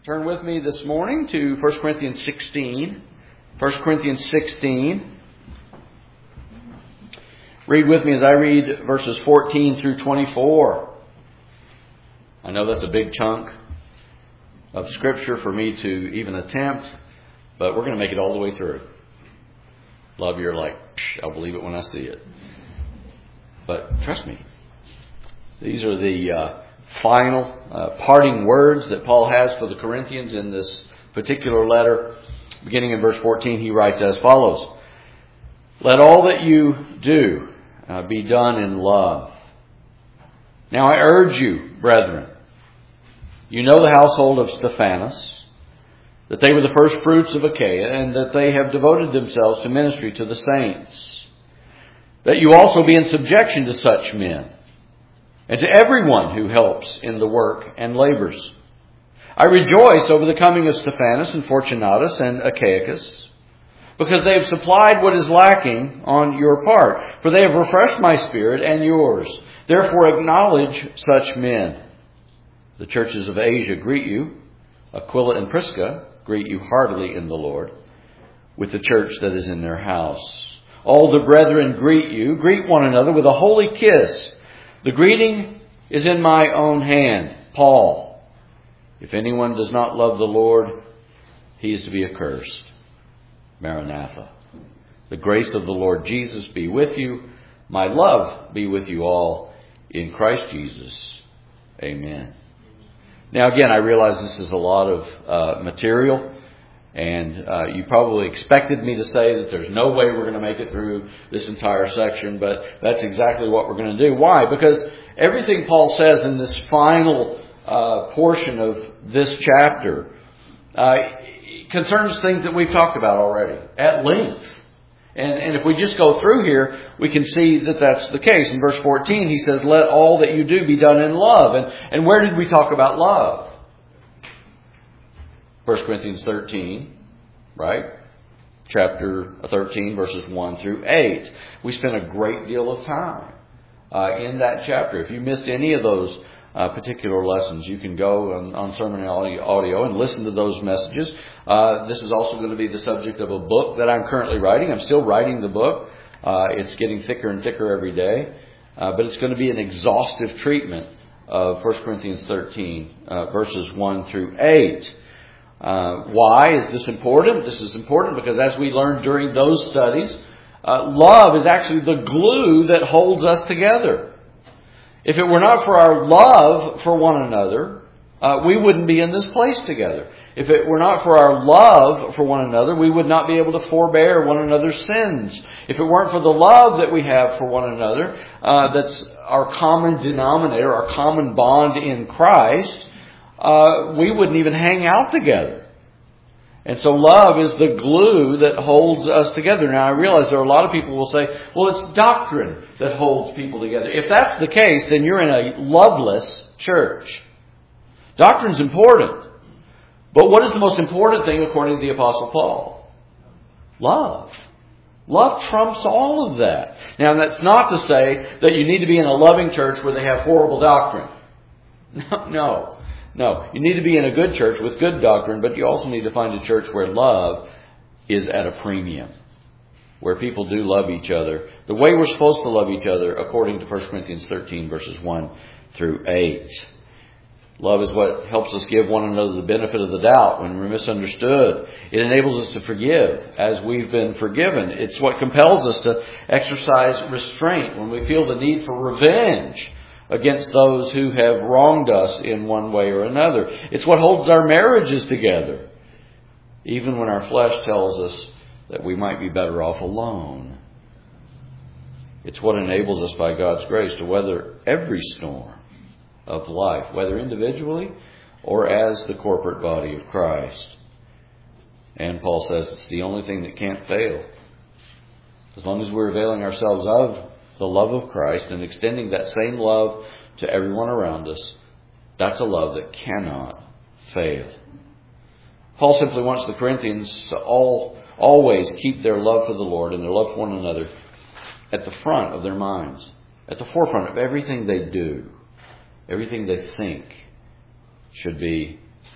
Turn with me this morning to 1 Corinthians 16. 1 Corinthians 16. Read with me as I read verses 14 through 24. I know that's a big chunk of Scripture for me to even attempt, but we're going to make it all the way through. Love, you're like, I'll believe it when I see it. But trust me, these are the final parting words that Paul has for the Corinthians in this particular letter. Beginning in verse 14, he writes as follows: "Let all that you do be done in love. Now I urge you, brethren, you know the household of Stephanas, that they were the first fruits of Achaia, and that they have devoted themselves to ministry to the saints, that you also be in subjection to such men, and to everyone who helps in the work and labors. I rejoice over the coming of Stephanas and Fortunatus and Achaicus, because they have supplied what is lacking on your part, for they have refreshed my spirit and yours. Therefore acknowledge such men. The churches of Asia greet you. Aquila and Prisca greet you heartily in the Lord, with the church that is in their house. All the brethren greet you. Greet one another with a holy kiss. The greeting is in my own hand. Paul. If anyone does not love the Lord, he is to be accursed. Maranatha. The grace of the Lord Jesus be with you. My love be with you all in Christ Jesus. Amen." Now again, I realize this is a lot of material, and you probably expected me to say that there's no way we're going to make it through this entire section, but that's exactly what we're going to do. Why? Because everything Paul says in this final portion of this chapter concerns things that we've talked about already at length. And if we just go through here, we can see that that's the case. In verse 14, he says, "Let all that you do be done in love." And where did we talk about love? 1 Corinthians 13, right? Chapter 13, verses 1 through 8. We spent a great deal of time in that chapter. If you missed any of those particular lessons, you can go on Sermon Audio and listen to those messages. This is also going to be the subject of a book that I'm currently writing. I'm still writing the book. It's getting thicker and thicker every day. But it's going to be an exhaustive treatment of 1 Corinthians 13, verses 1 through 8. Why is this important? This is important because as we learned during those studies, love is actually the glue that holds us together. If it were not for our love for one another, we wouldn't be in this place together. If it were not for our love for one another, we would not be able to forbear one another's sins. If it weren't for the love that we have for one another, that's our common denominator, our common bond in Christ, we wouldn't even hang out together. And so love is the glue that holds us together. Now I realize there are a lot of people who will say, well, it's doctrine that holds people together. If that's the case, then you're in a loveless church. Doctrine's important. But what is the most important thing according to the Apostle Paul? Love. Love trumps all of that. Now that's not to say that you need to be in a loving church where they have horrible doctrine. No, you need to be in a good church with good doctrine, but you also need to find a church where love is at a premium, where people do love each other the way we're supposed to love each other according to 1 Corinthians 13, verses 1 through 8. Love is what helps us give one another the benefit of the doubt when we're misunderstood. It enables us to forgive as we've been forgiven. It's what compels us to exercise restraint when we feel the need for revenge against those who have wronged us in one way or another. It's what holds our marriages together, even when our flesh tells us that we might be better off alone. It's what enables us by God's grace to weather every storm of life, whether individually or as the corporate body of Christ. And Paul says it's the only thing that can't fail. As long as we're availing ourselves of the love of Christ and extending that same love to everyone around us, that's a love that cannot fail. Paul simply wants the Corinthians to always keep their love for the Lord and their love for one another at the front of their minds, at the forefront of everything they do, everything they think should be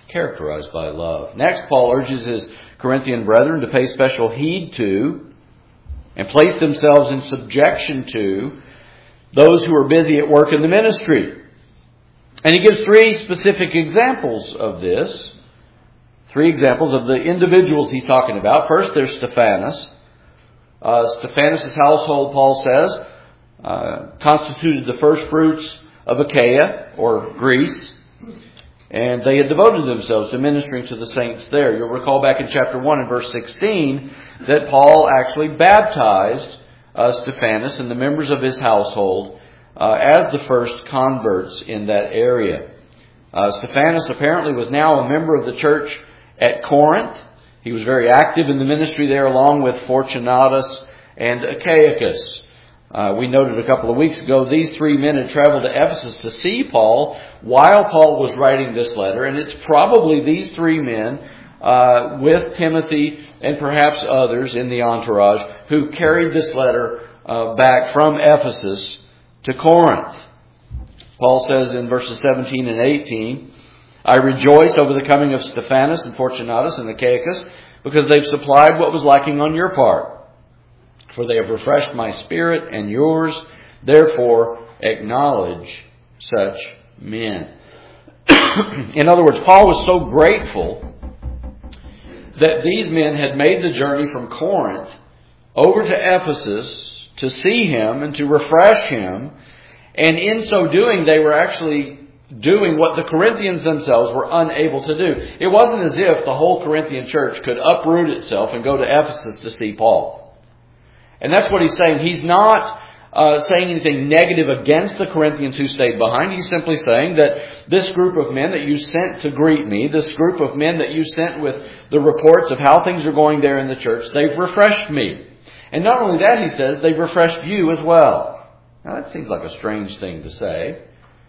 characterized by love. Next, Paul urges his Corinthian brethren to pay special heed to and place themselves in subjection to those who are busy at work in the ministry. And he gives three specific examples of this. Three examples of the individuals he's talking about. First, there's Stephanas. Stephanas' household, Paul says, constituted the first fruits of Achaia, or Greece. And they had devoted themselves to ministering to the saints there. You'll recall back in chapter 1 and verse 16 that Paul actually baptized Stephanas and the members of his household as the first converts in that area. Stephanas apparently was now a member of the church at Corinth. He was very active in the ministry there along with Fortunatus and Achaicus. We noted a couple of weeks ago, these three men had traveled to Ephesus to see Paul while Paul was writing this letter. And it's probably these three men with Timothy and perhaps others in the entourage who carried this letter back from Ephesus to Corinth. Paul says in verses 17 and 18, I rejoice over the coming of Stephanas and Fortunatus and Achaicus because they've supplied what was lacking on your part. For they have refreshed my spirit and yours. Therefore, acknowledge such men. In other words, Paul was so grateful that these men had made the journey from Corinth over to Ephesus to see him and to refresh him. And in so doing, they were actually doing what the Corinthians themselves were unable to do. It wasn't as if the whole Corinthian church could uproot itself and go to Ephesus to see Paul. And that's what he's saying. He's not saying anything negative against the Corinthians who stayed behind. He's simply saying that this group of men that you sent to greet me, this group of men that you sent with the reports of how things are going there in the church, they've refreshed me. And not only that, he says, they've refreshed you as well. Now that seems like a strange thing to say.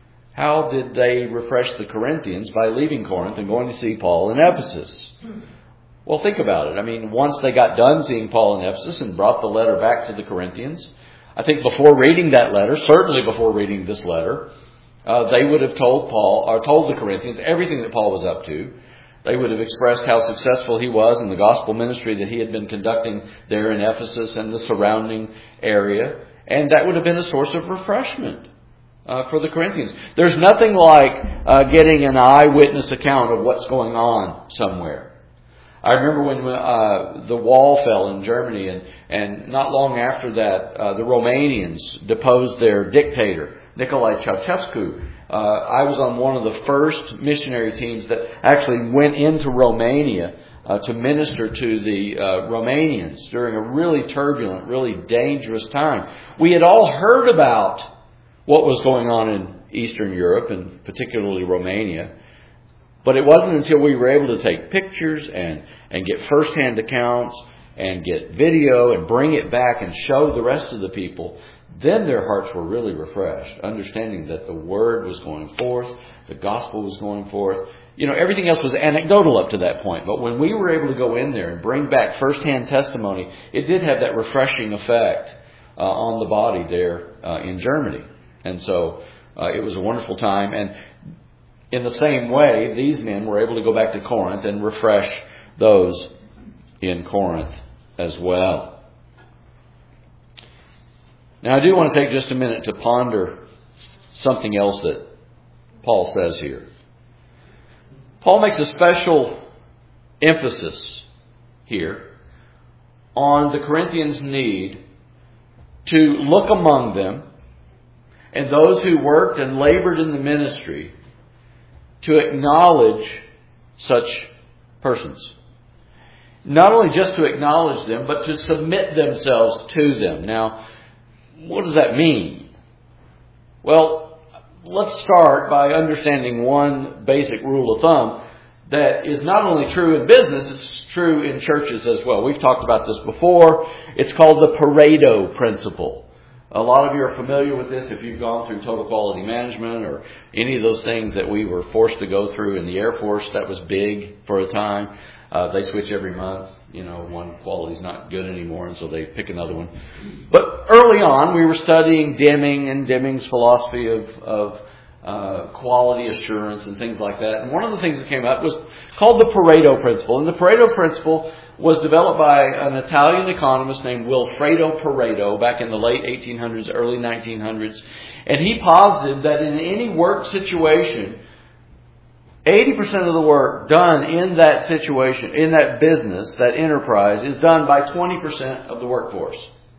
How did they refresh the Corinthians by leaving Corinth and going to see Paul in Ephesus? Well, think about it. I mean, once they got done seeing Paul in Ephesus and brought the letter back to the Corinthians, I think before reading that letter, certainly before reading this letter, they would have told Paul, or told the Corinthians, everything that Paul was up to. They would have expressed how successful he was in the gospel ministry that he had been conducting there in Ephesus and the surrounding area. And that would have been a source of refreshment for the Corinthians. There's nothing like getting an eyewitness account of what's going on somewhere. I remember when the wall fell in Germany, and not long after that, the Romanians deposed their dictator, Nicolae Ceausescu. I was on one of the first missionary teams that actually went into Romania to minister to the Romanians during a really turbulent, really dangerous time. We had all heard about what was going on in Eastern Europe, and particularly Romania. But it wasn't until we were able to take pictures and get first-hand accounts and get video and bring it back and show the rest of the people, then their hearts were really refreshed, understanding that the word was going forth, the gospel was going forth. You know, everything else was anecdotal up to that point. But when we were able to go in there and bring back first-hand testimony, it did have that refreshing effect on the body there in Germany. And so it was a wonderful time. And in the same way, these men were able to go back to Corinth and refresh those in Corinth as well. Now, I do want to take just a minute to ponder something else that Paul says here. Paul makes a special emphasis here on the Corinthians' need to look among them and those who worked and labored in the ministry to acknowledge such persons. Not only just to acknowledge them, but to submit themselves to them. Now, what does that mean? Well, let's start by understanding one basic rule of thumb that is not only true in business, it's true in churches as well. We've talked about this before. It's called the Pareto principle. A lot of you are familiar with this if you've gone through total quality management or any of those things that we were forced to go through in the Air Force. That was big for a time. They switch every month. You know, one quality's not good anymore, and so they pick another one. But early on, we were studying Deming and Deming's philosophy of quality assurance and things like that. And one of the things that came up was called the Pareto Principle. And the Pareto Principle was developed by an Italian economist named Wilfredo Pareto back in the late 1800s, early 1900s. And he posited that in any work situation, 80% of the work done in that situation, in that business, that enterprise, is done by 20% of the workforce.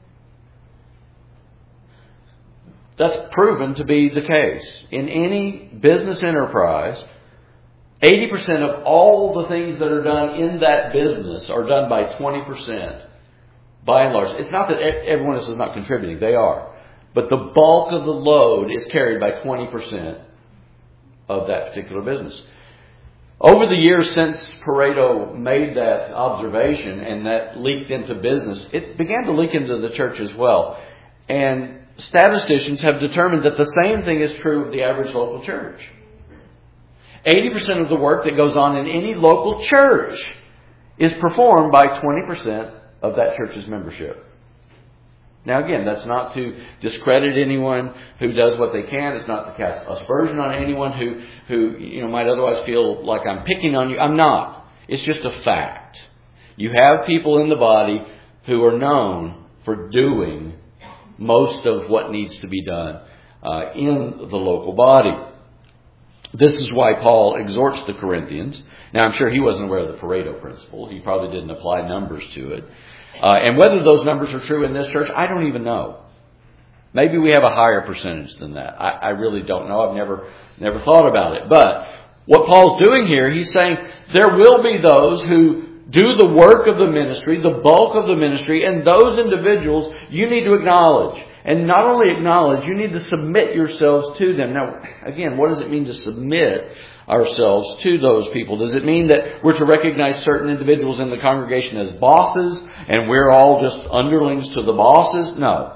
That's proven to be the case. In any business enterprise, 80% of all the things that are done in that business are done by 20%, by and large. It's not that everyone else is not contributing. They are. But the bulk of the load is carried by 20% of that particular business. Over the years since Pareto made that observation and that leaked into business, it began to leak into the church as well. And statisticians have determined that the same thing is true of the average local church. 80% of the work that goes on in any local church is performed by 20% of that church's membership. Now again, that's not to discredit anyone who does what they can. It's not to cast aspersion on anyone who might otherwise feel like I'm picking on you. I'm not. It's just a fact. You have people in the body who are known for doing most of what needs to be done in the local body. This is why Paul exhorts the Corinthians. Now, I'm sure he wasn't aware of the Pareto Principle. He probably didn't apply numbers to it. And whether those numbers are true in this church, I don't even know. Maybe we have a higher percentage than that. I really don't know. I've never thought about it. But what Paul's doing here, he's saying there will be those who do the work of the ministry, the bulk of the ministry, and those individuals you need to acknowledge. And not only acknowledge, you need to submit yourselves to them. Now, again, what does it mean to submit ourselves to those people? Does it mean that we're to recognize certain individuals in the congregation as bosses and we're all just underlings to the bosses?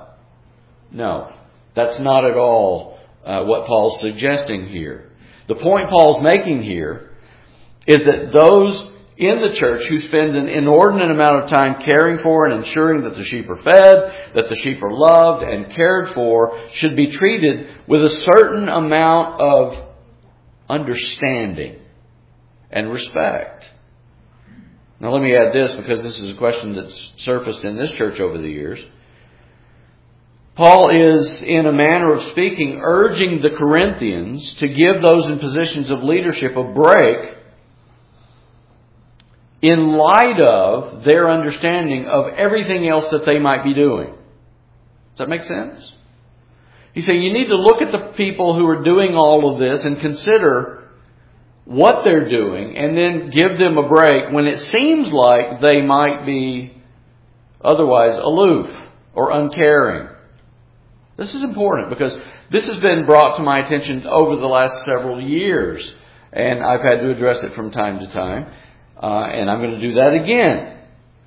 No. That's not at all what Paul's suggesting here. The point Paul's making here is that those in the church who spend an inordinate amount of time caring for and ensuring that the sheep are fed, that the sheep are loved and cared for, should be treated with a certain amount of understanding and respect. Now let me add this, because this is a question that's surfaced in this church over the years. Paul is, in a manner of speaking, urging the Corinthians to give those in positions of leadership a break in light of their understanding of everything else that they might be doing. Does that make sense? He's saying you need to look at the people who are doing all of this and consider what they're doing and then give them a break when it seems like they might be otherwise aloof or uncaring. This is important because this has been brought to my attention over the last several years, and I've had to address it from time to time. And I'm going to do that again.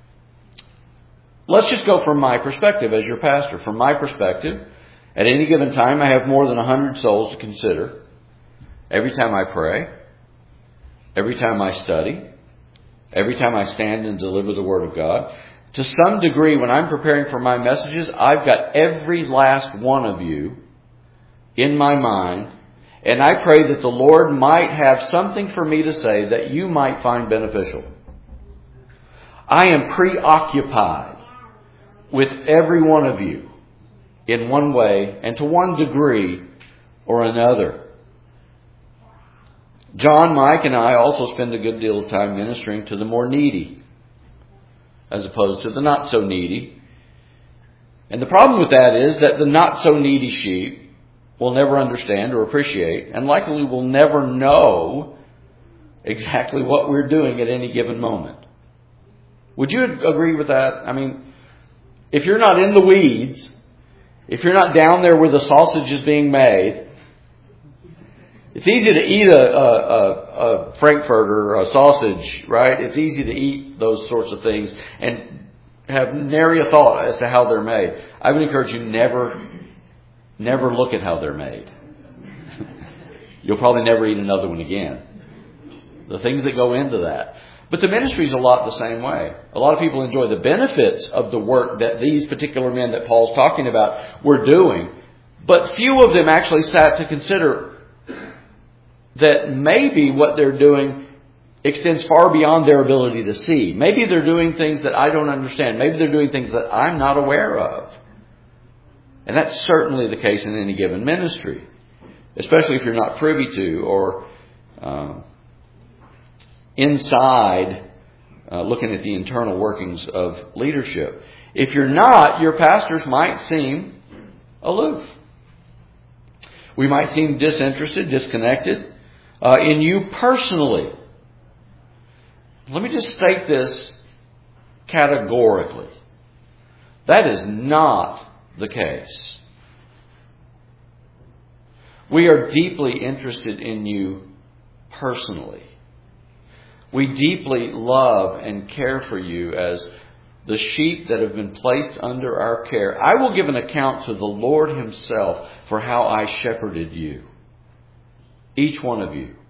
Let's just go from my perspective as your pastor. From my perspective, at any given time, I have more than 100 souls to consider. Every time I pray, every time I study, every time I stand and deliver the Word of God. To some degree, when I'm preparing for my messages, I've got every last one of you in my mind. And I pray that the Lord might have something for me to say that you might find beneficial. I am preoccupied with every one of you in one way and to one degree or another. John, Mike, and I also spend a good deal of time ministering to the more needy as opposed to the not so needy. And the problem with that is that the not so needy sheep will never understand or appreciate, and likely will never know exactly what we're doing at any given moment. Would you agree with that? I mean, if you're not in the weeds, if you're not down there where the sausage is being made, it's easy to eat a frankfurter or a sausage, right? It's easy to eat those sorts of things and have nary a thought as to how they're made. I would encourage you never look at how they're made. You'll probably never eat another one again. The things that go into that. But the ministry is a lot the same way. A lot of people enjoy the benefits of the work that these particular men that Paul's talking about were doing. But few of them actually sat to consider that maybe what they're doing extends far beyond their ability to see. Maybe they're doing things that I don't understand. Maybe they're doing things that I'm not aware of. And that's certainly the case in any given ministry, especially if you're not privy to or inside looking at the internal workings of leadership. If you're not, your pastors might seem aloof. We might seem disinterested, disconnected in you personally. Let me just state this categorically. That is not the case. We are deeply interested in you personally. We deeply love and care for you as the sheep that have been placed under our care. I will give an account to the Lord Himself for how I shepherded you. Each one of you.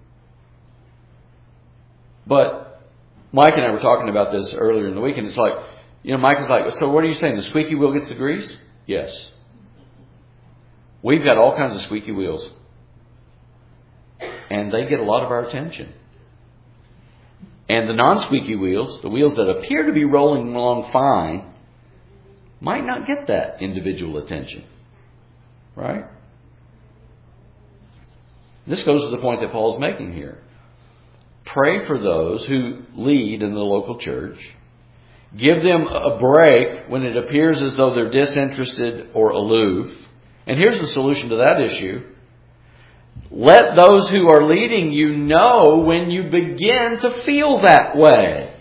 But Mike and I were talking about this earlier in the week, and it's like, Mike is like, so what are you saying? The squeaky wheel gets the grease? Yes. We've got all kinds of squeaky wheels. And they get a lot of our attention. And the non-squeaky wheels, the wheels that appear to be rolling along fine, might not get that individual attention. Right? This goes to the point that Paul's making here. Pray for those who lead in the local church. Give them a break when it appears as though they're disinterested or aloof. And here's the solution to that issue. Let those who are leading you know when you begin to feel that way.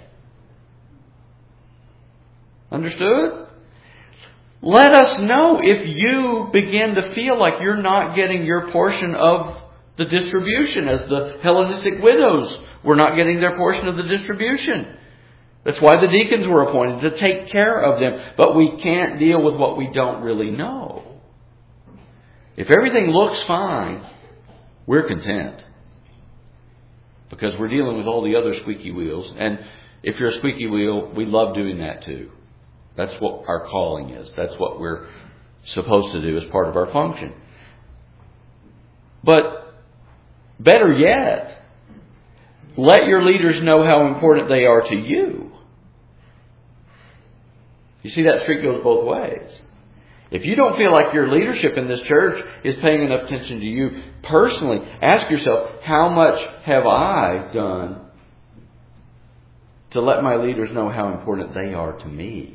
Understood? Let us know if you begin to feel like you're not getting your portion of the distribution, as the Hellenistic widows were not getting their portion of the distribution. That's why the deacons were appointed, to take care of them. But we can't deal with what we don't really know. If everything looks fine, we're content. Because we're dealing with all the other squeaky wheels. And if you're a squeaky wheel, we love doing that too. That's what our calling is. That's what we're supposed to do as part of our function. But better yet, let your leaders know how important they are to you. You see, that street goes both ways. If you don't feel like your leadership in this church is paying enough attention to you personally, ask yourself, how much have I done to let my leaders know how important they are to me?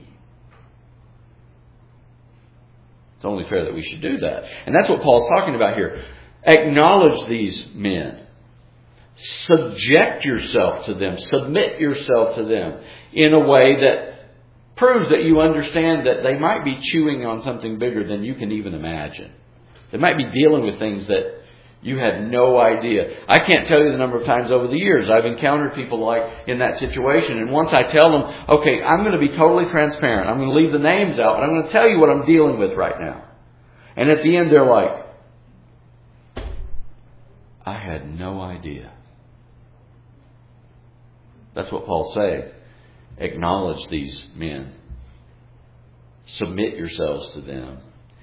It's only fair that we should do that. And that's what Paul's talking about here. Acknowledge these men. Subject yourself to them. Submit yourself to them in a way that proves that you understand that they might be chewing on something bigger than you can even imagine. They might be dealing with things that you had no idea. I can't tell you the number of times over the years I've encountered people like in that situation. And once I tell them, okay, I'm going to be totally transparent. I'm going to leave the names out, but I'm going to tell you what I'm dealing with right now. And at the end they're like, I had no idea. That's what Paul's saying. Acknowledge these men. Submit yourselves to them.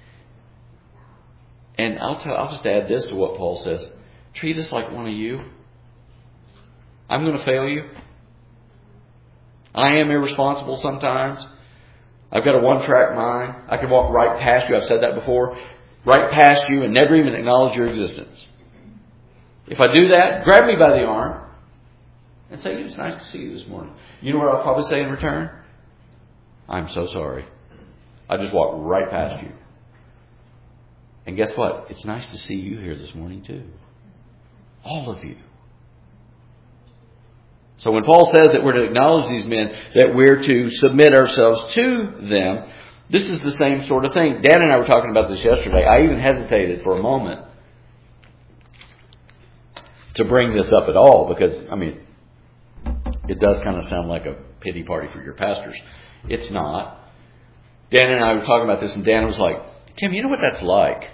And I'll just add this to what Paul says. Treat us like one of you. I'm going to fail you. I am irresponsible sometimes. I've got a one-track mind. I can walk right past you. I've said that before. Right past you and never even acknowledge your existence. If I do that, grab me by the arm and say, it's nice to see you this morning. You know what I'll probably say in return? I'm so sorry. I just walked right past you. And guess what? It's nice to see you here this morning too. All of you. So when Paul says that we're to acknowledge these men, that we're to submit ourselves to them, this is the same sort of thing. Dan and I were talking about this yesterday. I even hesitated for a moment to bring this up at all because, it does kind of sound like a pity party for your pastors. It's not. Dan and I were talking about this, and Dan was like, Tim, you know what that's like?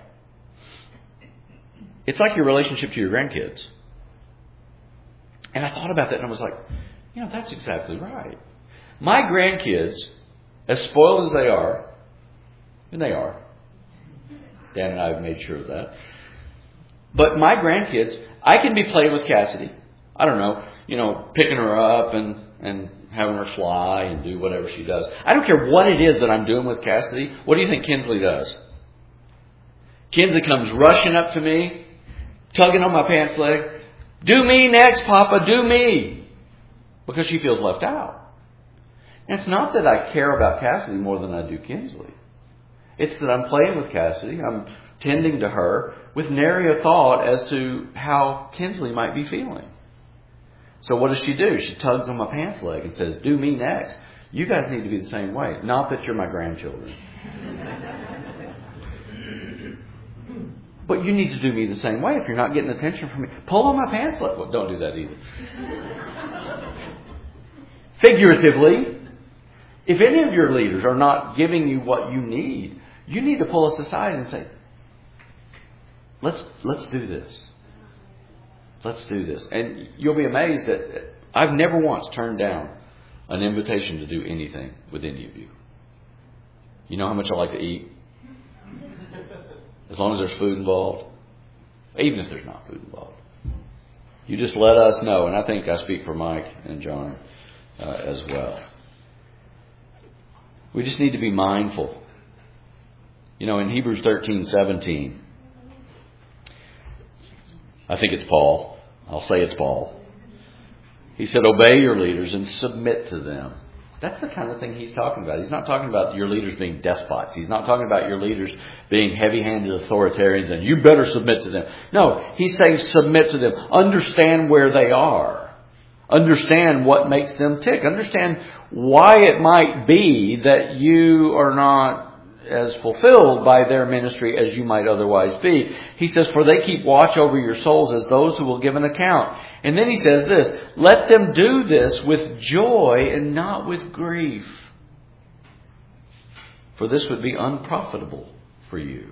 It's like your relationship to your grandkids. And I thought about that, and I was like, that's exactly right. My grandkids, as spoiled as they are, and they are, Dan and I have made sure of that, But my grandkids, I can be playing with Cassidy. I don't know, picking her up and having her fly and do whatever she does. I don't care what it is that I'm doing with Cassidy. What do you think Kinsley does? Kinsley comes rushing up to me, tugging on my pants leg. Do me next, Papa, do me. Because she feels left out. And it's not that I care about Cassidy more than I do Kinsley. It's that I'm playing with Cassidy. I'm tending to her with nary a thought as to how Kinsley might be feeling. So what does she do? She tugs on my pants leg and says, do me next. You guys need to be the same way. Not that you're my grandchildren. But you need to do me the same way if you're not getting attention from me. Pull on my pants leg. Well, don't do that either. Figuratively, if any of your leaders are not giving you what you need to pull us aside and say, let's do this. Let's do this. And you'll be amazed that I've never once turned down an invitation to do anything with any of you. You know how much I like to eat? As long as there's food involved. Even if there's not food involved. You just let us know. And I think I speak for Mike and John as well. We just need to be mindful. In Hebrews 13:17, I think it's Paul. I'll say it's Paul. He said, obey your leaders and submit to them. That's the kind of thing he's talking about. He's not talking about your leaders being despots. He's not talking about your leaders being heavy-handed authoritarians and you better submit to them. No, he's saying submit to them. Understand where they are. Understand what makes them tick. Understand why it might be that you are not as fulfilled by their ministry as you might otherwise be. He says, for they keep watch over your souls as those who will give an account. And then he says this, let them do this with joy and not with grief. For this would be unprofitable for you.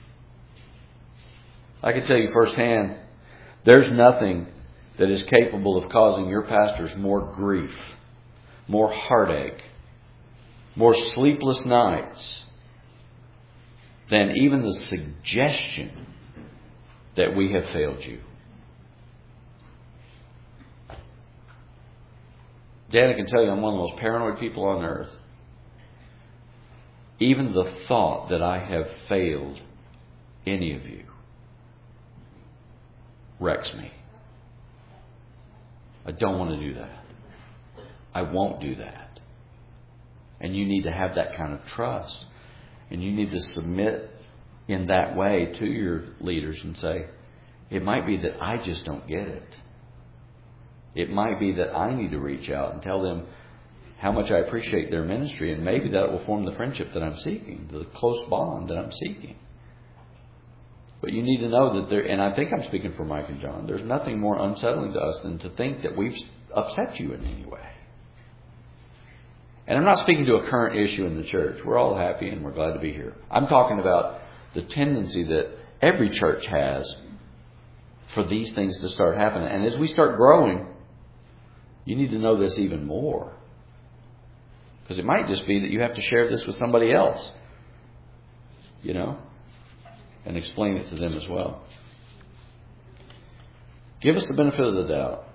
I can tell you firsthand, there's nothing that is capable of causing your pastors more grief, more heartache, more sleepless nights than even the suggestion that we have failed you. Dad, I can tell you I'm one of the most paranoid people on earth. Even the thought that I have failed any of you wrecks me. I don't want to do that. I won't do that. And you need to have that kind of trust. And you need to submit in that way to your leaders and say, it might be that I just don't get it. It might be that I need to reach out and tell them how much I appreciate their ministry, and maybe that will form the friendship that I'm seeking, the close bond that I'm seeking. But you need to know that there, and I think I'm speaking for Mike and John, there's nothing more unsettling to us than to think that we've upset you in any way. And I'm not speaking to a current issue in the church. We're all happy and we're glad to be here. I'm talking about the tendency that every church has for these things to start happening. And as we start growing, you need to know this even more. Because it might just be that you have to share this with somebody else, and explain it to them as well. Give us the benefit of the doubt.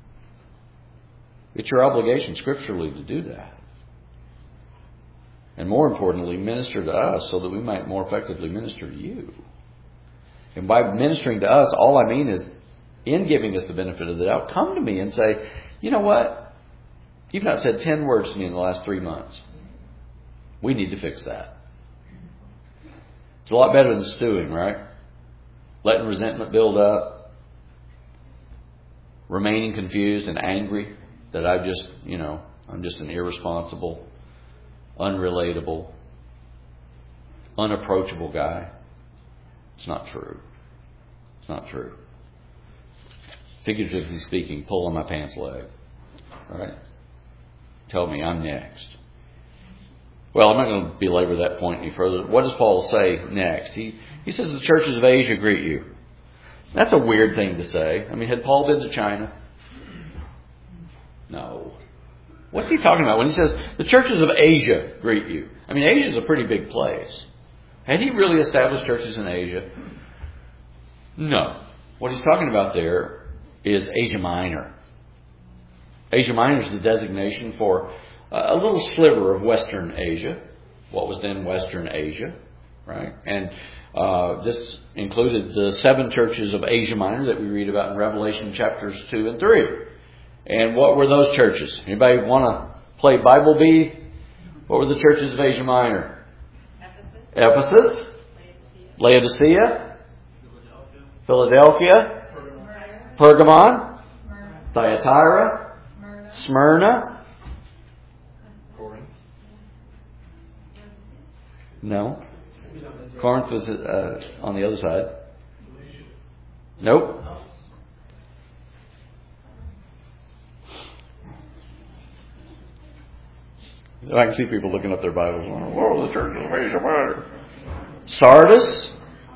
It's your obligation scripturally to do that. And more importantly, minister to us so that we might more effectively minister to you. And by ministering to us, all I mean is, in giving us the benefit of the doubt, come to me and say, you know what? You've not said 10 words to me in the last 3 months. We need to fix that. It's a lot better than stewing, right? Letting resentment build up. Remaining confused and angry that I'm just an irresponsible, unrelatable, unapproachable guy. It's not true. It's not true. Figuratively speaking, pull on my pants leg. All right? Tell me I'm next. Well, I'm not going to belabor that point any further. What does Paul say next? He says the churches of Asia greet you. That's a weird thing to say. I mean, had Paul been to China? No. What's he talking about when he says the churches of Asia greet you? I mean, Asia is a pretty big place. Had he really established churches in Asia? No. what he's talking about there is Asia Minor. Asia Minor is the designation for a little sliver of Western Asia, what was then Western Asia, right? And this included the 7 churches of Asia Minor that we read about in Revelation chapters 2 and 3. And what were those churches? Anybody want to play Bible Bee? What were the churches of Asia Minor? Ephesus. Laodicea. Philadelphia. Pergamon. Thyatira. Smyrna. No. Corinth was on the other side. Nope. I can see people looking up their Bibles. Whoa, the church of Asia Minor. Sardis.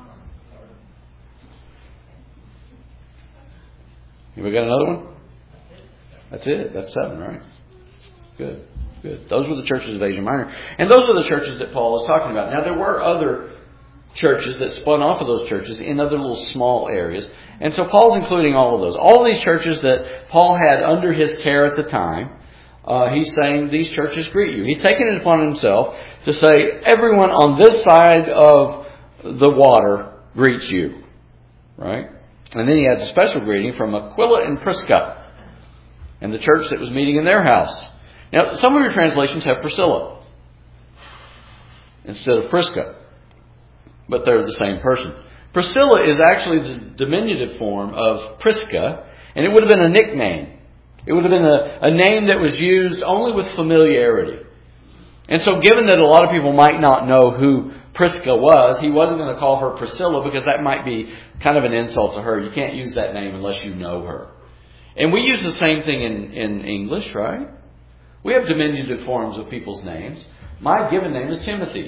We got another one? That's it. That's 7, right? Good. Good. Those were the churches of Asia Minor. And those are the churches that Paul is talking about. Now, there were other churches that spun off of those churches in other little small areas. And so Paul's including all of those. All of these churches that Paul had under his care at the time, he's saying these churches greet you. He's taken it upon himself to say everyone on this side of the water greets you. Right? And then he adds a special greeting from Aquila and Prisca and the church that was meeting in their house. Now, some of your translations have Priscilla instead of Prisca, but they're the same person. Priscilla is actually the diminutive form of Prisca, and it would have been a nickname. It would have been a name that was used only with familiarity. And so given that a lot of people might not know who Prisca was, he wasn't going to call her Priscilla because that might be kind of an insult to her. You can't use that name unless you know her. And we use the same thing in English, right? We have diminutive forms of people's names. My given name is Timothy.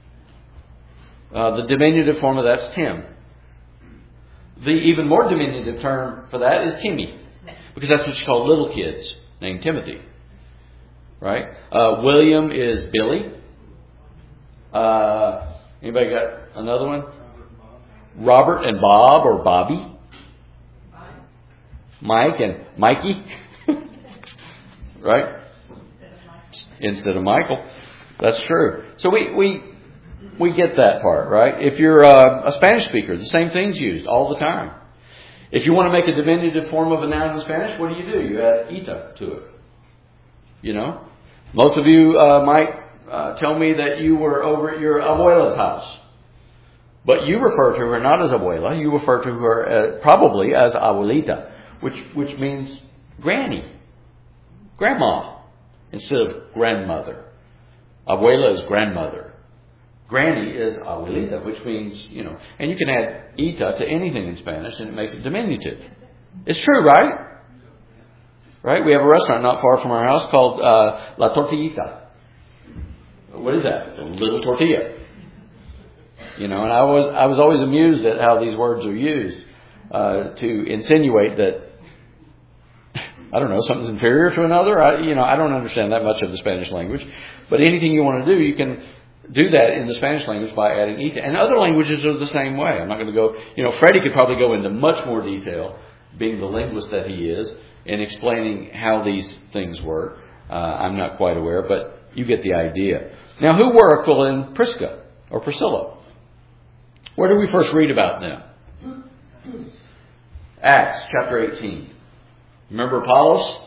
The diminutive form of that's Tim. The even more diminutive term for that is Timmy, because that's what you call little kids named Timothy. Right? William is Billy. Anybody got another one? Robert and Bob or Bobby. Mike and Mikey. Right? Instead of Michael. That's true. So we get that part, right? If you're a Spanish speaker, the same thing's used all the time. If you want to make a diminutive form of a noun in Spanish, what do? You add ita to it. You know? Most of you might tell me that you were over at your abuela's house. But you refer to her not as abuela, you refer to her probably as abuelita, which means granny, grandma, instead of grandmother. Abuela is grandmother. Granny is abuelita, which means, and you can add ita to anything in Spanish and it makes it diminutive. It's true, right? Right? We have a restaurant not far from our house called La Tortillita. What is that? It's a little tortilla. And I was always amused at how these words are used to insinuate that, I don't know, something's inferior to another. I don't understand that much of the Spanish language. But anything you want to do, you can do that in the Spanish language by adding ita. And other languages are the same way. I'm not going to go, Freddie could probably go into much more detail, being the linguist that he is, in explaining how these things work. I'm not quite aware, but you get the idea. Now, who were Aquila and Prisca, or Priscilla? Where do we first read about them? Acts chapter 18. Remember Apollos?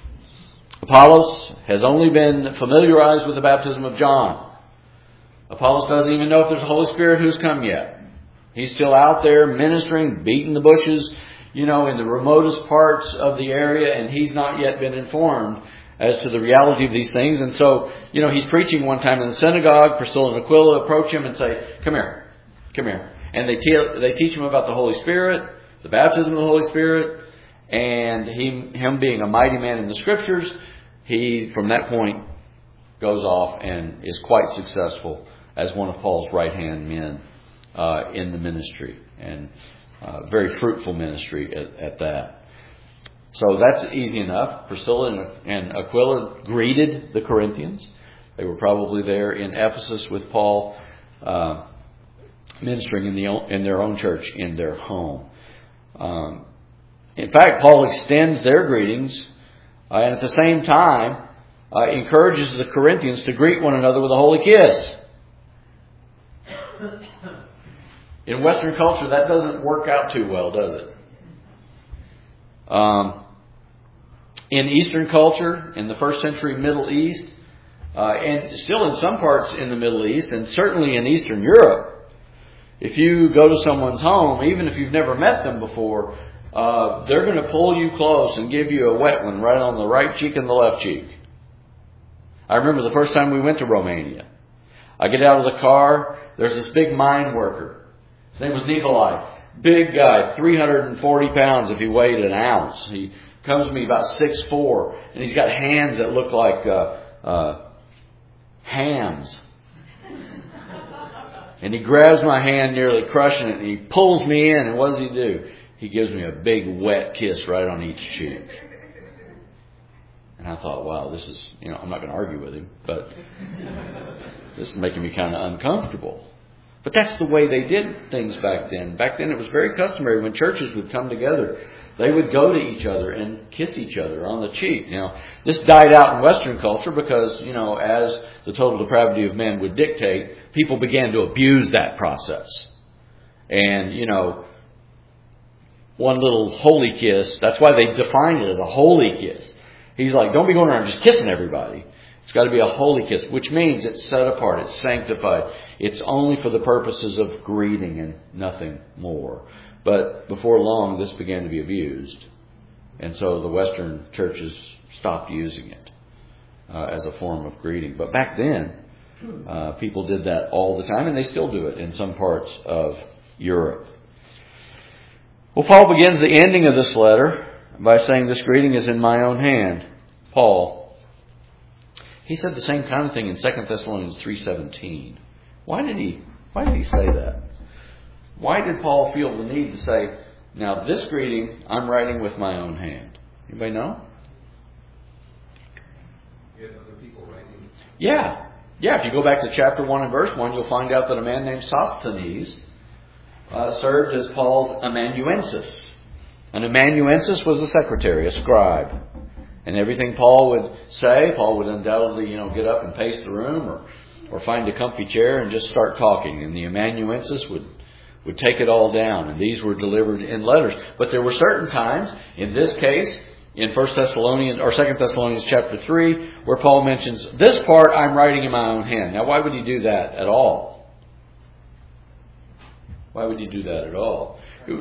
Apollos has only been familiarized with the baptism of John. Apollos doesn't even know if there's a Holy Spirit who's come yet. He's still out there ministering, beating the bushes, in the remotest parts of the area, and he's not yet been informed as to the reality of these things. And so, he's preaching one time in the synagogue. Priscilla and Aquila approach him and say, come here. And they teach him about the Holy Spirit, the baptism of the Holy Spirit, and him being a mighty man in the Scriptures, he, from that point, goes off and is quite successful as one of Paul's right-hand men in the ministry, and very fruitful ministry at that. So that's easy enough. Priscilla and Aquila greeted the Corinthians. They were probably there in Ephesus with Paul, ministering in their own church, in their home. In fact, Paul extends their greetings and at the same time encourages the Corinthians to greet one another with a holy kiss. In Western culture, that doesn't work out too well, does it? In Eastern culture, in the first century Middle East, and still in some parts in the Middle East, and certainly in Eastern Europe, if you go to someone's home, even if you've never met them before, they're going to pull you close and give you a wet one right on the right cheek and the left cheek. I remember the first time we went to Romania. I get out of the car, there's this big mine worker. His name was Nikolai. Big guy, 340 pounds if he weighed an ounce. He comes to me about 6'4", and he's got hands that look like hams. And he grabs my hand, nearly crushing it, and he pulls me in, and what does he do? He gives me a big wet kiss right on each cheek. And I thought, wow, this is, I'm not going to argue with him, but this is making me kind of uncomfortable. But that's the way they did things back then. Back then it was very customary when churches would come together. They would go to each other and kiss each other on the cheek. This died out in Western culture because, as the total depravity of men would dictate, people began to abuse that process. And, one little holy kiss, that's why they define it as a holy kiss. He's like, don't be going around just kissing everybody. It's got to be a holy kiss, which means it's set apart, it's sanctified. It's only for the purposes of greeting and nothing more. But before long, this began to be abused. And so the Western churches stopped using it as a form of greeting. But back then, people did that all the time, and they still do it in some parts of Europe. Well, Paul begins the ending of this letter by saying, this greeting is in my own hand. Paul, he said the same kind of thing in 2 Thessalonians 3:17. Why did he say that? Why did Paul feel the need to say, now this greeting I'm writing with my own hand? Anybody know? You have other people writing. Yeah, if you go back to chapter 1 and verse 1, you'll find out that a man named Sosthenes served as Paul's amanuensis. An amanuensis was a secretary, a scribe. And everything Paul would say, Paul would undoubtedly, get up and pace the room or find a comfy chair and just start talking. And the amanuensis would take it all down. And these were delivered in letters. But there were certain times, in this case, in 2 Thessalonians chapter 3, where Paul mentions, this part I'm writing in my own hand. Now, why would he do that at all? Why would he do that at all?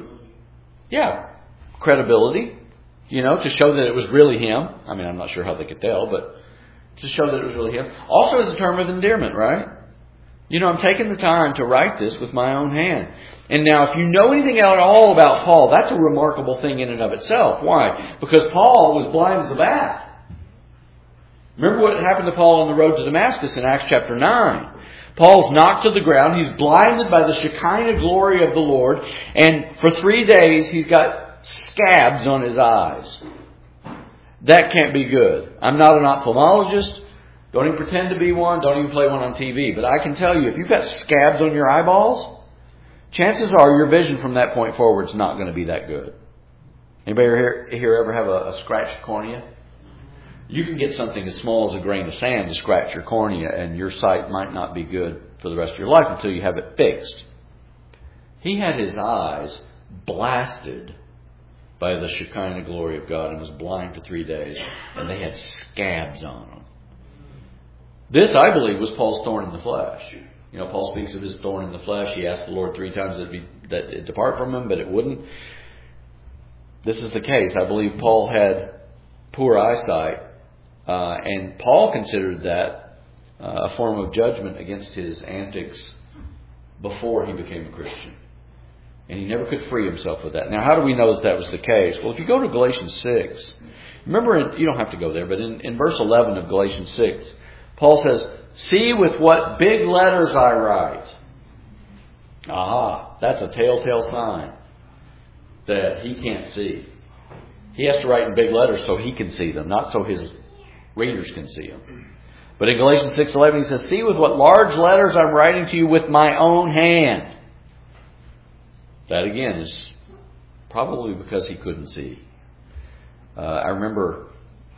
Credibility. To show that it was really him. I mean, I'm not sure how they could tell, but to show that it was really him. Also as a term of endearment, right? I'm taking the time to write this with my own hand. And now, if you know anything at all about Paul, that's a remarkable thing in and of itself. Why? Because Paul was blind as a bat. Remember what happened to Paul on the road to Damascus in Acts chapter 9. Paul's knocked to the ground. He's blinded by the Shekinah glory of the Lord. And for 3 days, he's got scabs on his eyes. That can't be good. I'm not an ophthalmologist. Don't even pretend to be one. Don't even play one on TV. But I can tell you, if you've got scabs on your eyeballs, chances are your vision from that point forward is not going to be that good. Anybody here ever have a scratched cornea? You can get something as small as a grain of sand to scratch your cornea, and your sight might not be good for the rest of your life until you have it fixed. He had his eyes blasted by the Shekinah glory of God and was blind for 3 days, and they had scabs on them. This, I believe, was Paul's thorn in the flesh. Paul speaks of his thorn in the flesh. He asked the Lord 3 times that it depart from him, but it wouldn't. This is the case. I believe Paul had poor eyesight, and Paul considered that a form of judgment against his antics before he became a Christian. And he never could free himself of that. Now, how do we know that was the case? Well, if you go to Galatians 6, remember, you don't have to go there, but in verse 11 of Galatians 6, Paul says, see with what big letters I write. That's a telltale sign that he can't see. He has to write in big letters so he can see them, not so his readers can see them. But in Galatians 6:11 he says, see with what large letters I'm writing to you with my own hand. That again is Probably because he couldn't see. I remember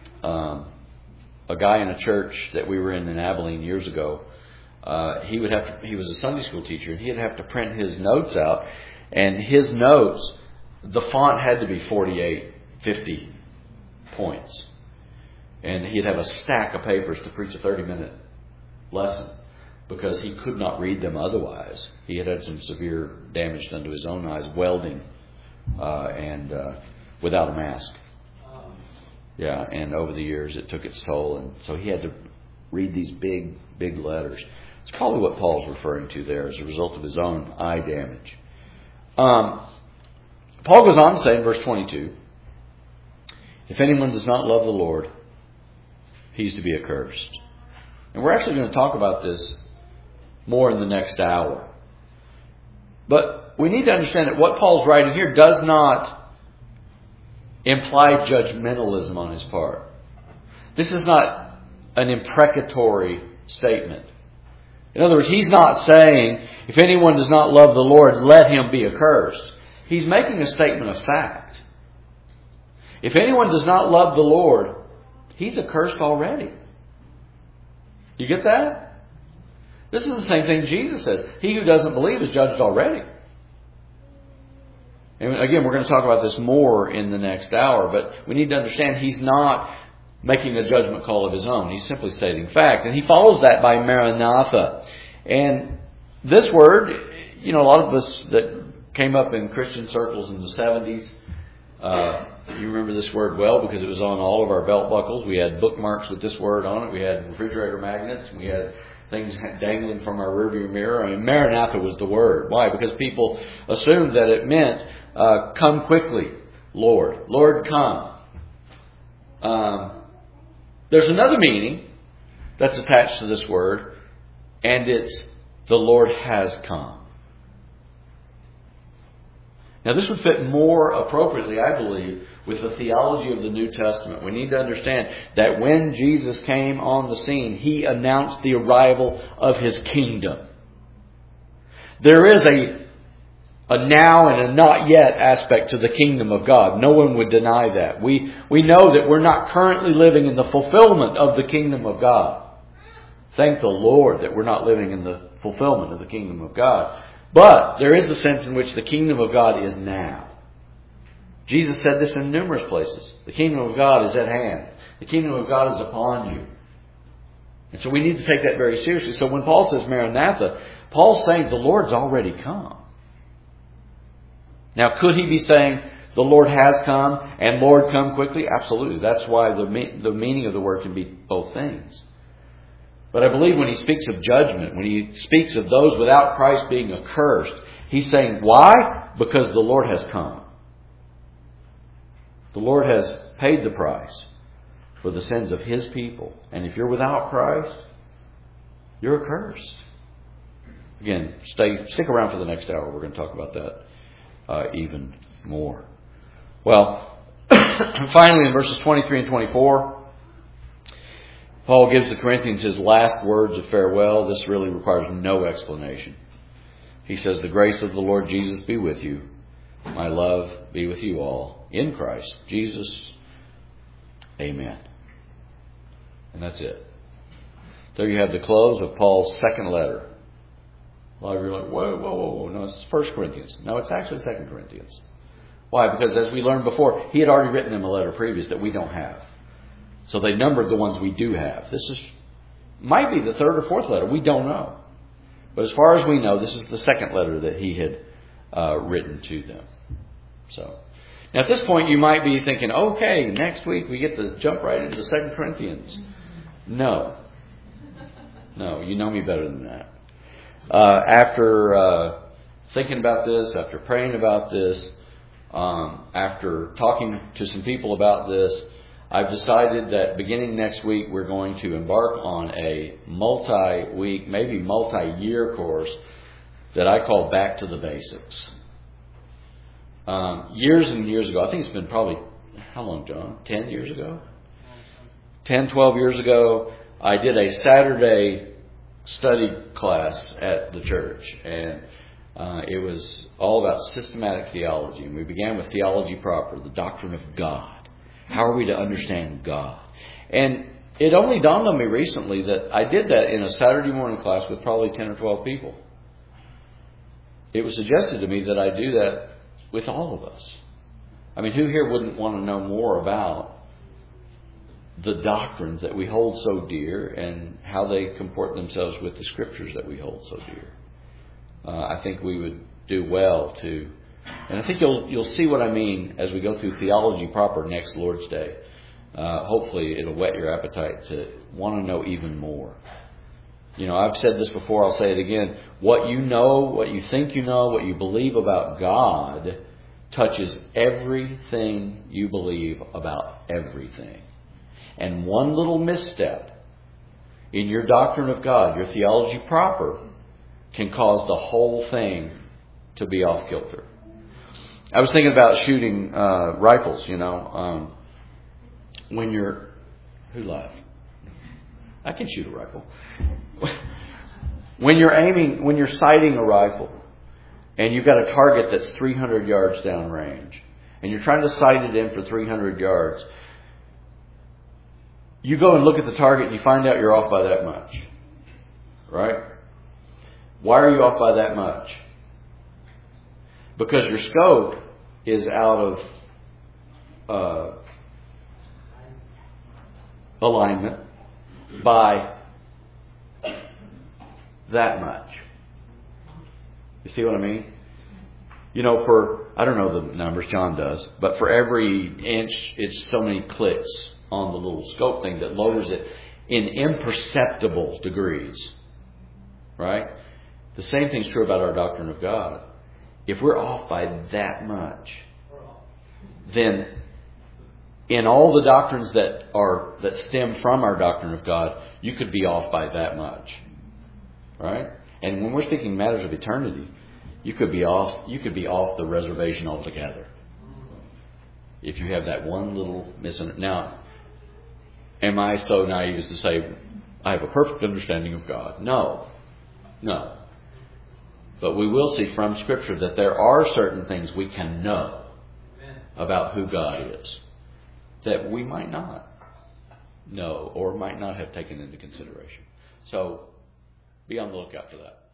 a guy in a church that we were in Abilene years ago. He was a Sunday school teacher, and he'd have to print his notes out. And his notes, the font had to be 48, 50 points. And he'd have a stack of papers to preach a 30-minute lesson because he could not read them otherwise. He had some severe damage done to his own eyes, welding, and without a mask. Yeah, and over the years it took its toll, and so he had to read these big, big letters. It's probably what Paul's referring to there as a result of his own eye damage. Paul goes on to say in verse 22, if anyone does not love the Lord, he's to be accursed. And we're actually going to talk about this more in the next hour. But we need to understand that what Paul's writing here does not imply judgmentalism on his part. This is not an imprecatory statement. In other words, he's not saying, if anyone does not love the Lord, let him be accursed. He's making a statement of fact. If anyone does not love the Lord, he's accursed already. You get that? This is the same thing Jesus says. He who doesn't believe is judged already. And again, we're going to talk about this more in the next hour, but we need to understand he's not making a judgment call of his own. He's simply stating fact. And he follows that by Maranatha. And this word, a lot of us that came up in Christian circles in the 70s, you remember this word well because it was on all of our belt buckles. We had bookmarks with this word on it. We had refrigerator magnets. We had things dangling from our rearview mirror. I mean, Maranatha was the word. Why? Because people assumed that it meant, come quickly, Lord. Lord, come. There's another meaning that's attached to this word, and it's the Lord has come. Now, this would fit more appropriately, I believe, with the theology of the New Testament. We need to understand that when Jesus came on the scene, He announced the arrival of His kingdom. There is a now and a not yet aspect to the kingdom of God. No one would deny that. We know that we're not currently living in the fulfillment of the kingdom of God. Thank the Lord that we're not living in the fulfillment of the kingdom of God. But there is a sense in which the kingdom of God is now. Jesus said this in numerous places. The kingdom of God is at hand. The kingdom of God is upon you. And so we need to take that very seriously. So when Paul says Maranatha, Paul's saying the Lord's already come. Now, could he be saying the Lord has come and Lord, come quickly? Absolutely. That's why the meaning of the word can be both things. But I believe when he speaks of judgment, when he speaks of those without Christ being accursed, he's saying, why? Because the Lord has come. The Lord has paid the price for the sins of His people. And if you're without Christ, you're accursed. Again, stick around for the next hour. We're going to talk about that even more. Well, finally in verses 23 and 24, Paul gives the Corinthians his last words of farewell. This really requires no explanation. He says, the grace of the Lord Jesus be with you. My love be with you all. In Christ Jesus. Amen. And that's it. There you have the close of Paul's second letter. A lot of you are like, whoa. No, it's 1 Corinthians. No, it's actually 2 Corinthians. Why? Because as we learned before, he had already written them a letter previous that we don't have. So they numbered the ones we do have. This might be the third or fourth letter. We don't know. But as far as we know, this is the second letter that he had written to them. So now at this point you might be thinking, okay, next week we get to jump right into 2 Corinthians. No, you know me better than that. After thinking about this, after praying about this, after talking to some people about this, I've decided that beginning next week we're going to embark on a multi-week, maybe multi-year course that I call Back to the Basics. Years and years ago, I think it's been probably, how long, John? 10 years ago? 10, 12 years ago, I did a Saturday study class at the church. And It was all about systematic theology. And we began with theology proper, the doctrine of God. How are we to understand God? And it only dawned on me recently that I did that in a Saturday morning class with probably 10 or 12 people. It was suggested to me that I do that with all of us. I mean, who here wouldn't want to know more about the doctrines that we hold so dear and how they comport themselves with the Scriptures that we hold so dear? I think we would do well to, and I think you'll see what I mean as we go through theology proper next Lord's Day. Hopefully it'll whet your appetite to want to know even more. You know, I've said this before, I'll say it again. What you know, what you think you know, what you believe about God touches everything you believe about everything. And one little misstep in your doctrine of God, your theology proper, can cause the whole thing to be off kilter. I was thinking about shooting rifles, you know. When you're... Who laughed? I can shoot a rifle. When you're sighting a rifle, and you've got a target that's 300 yards down range, and you're trying to sight it in for 300 yards, you go and look at the target and you find out you're off by that much. Right? Why are you off by that much? Because your scope is out of alignment by that much. You see what I mean? You know, I don't know the numbers, John does, but for every inch, it's so many clicks on the little scope thing that lowers it in imperceptible degrees. Right? The same thing's true about our doctrine of God. If we're off by that much, then in all the doctrines that stem from our doctrine of God, you could be off by that much. Right? And when we're speaking matters of eternity, you could be off the reservation altogether. If you have that one little misunderstanding. Now, am I so naive as to say I have a perfect understanding of God? No. But we will see from Scripture that there are certain things we can know about who God is that we might not know or might not have taken into consideration. So be on the lookout for that.